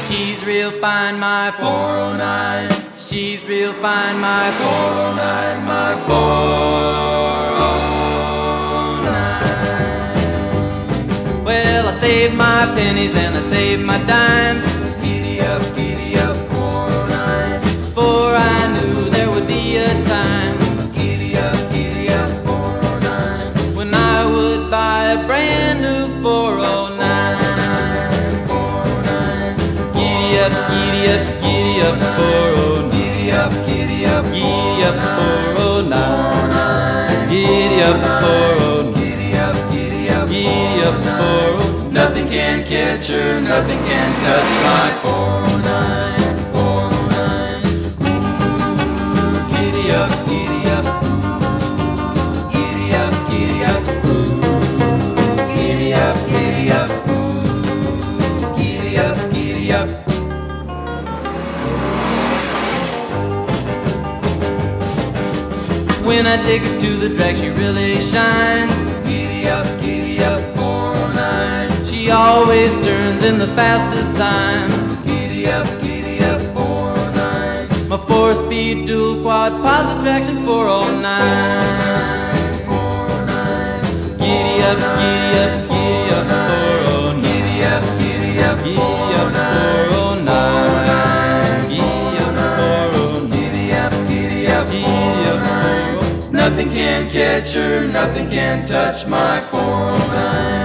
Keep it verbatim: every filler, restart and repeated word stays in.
She's real fine, my four oh nine. She's real fine, my four oh nine, my four oh nine. Well, I saved my pennies and I saved my dimes. Giddy up, giddy up, four oh nine. For I knew there would be a time Giddy up, giddy up, four oh nine. when I would buy a brand new four oh nine. Giddy up, giddy up, giddy up, four oh nine. Giddy up, giddy up, Giddy up, four oh nine. Giddy up, four oh nine. Giddy up, giddy up, Giddy up, four oh nine. nothing can catch her, nothing can touch my four oh nine, four oh nine. Ooh, giddy up, giddy up, ooh, giddy up, giddy up, ooh, giddy up, giddy up, ooh, giddy up, giddy up. When I take her to the drag, she really shines. Giddy up, giddy up, four oh nine. She always turns in the fastest time. Giddy up, giddy up, four oh nine. My four-speed dual quad positive traction four oh nine. four oh nine. Giddy up, giddy up, giddy up, four oh nine. Giddy up, giddy up, Giddy four up, oh nine. four oh nine. Giddy up, four oh nine. Giddy up, giddy up, Giddy four up, oh nine. four oh nine. Nothing can catch her, nothing can touch my four oh nine.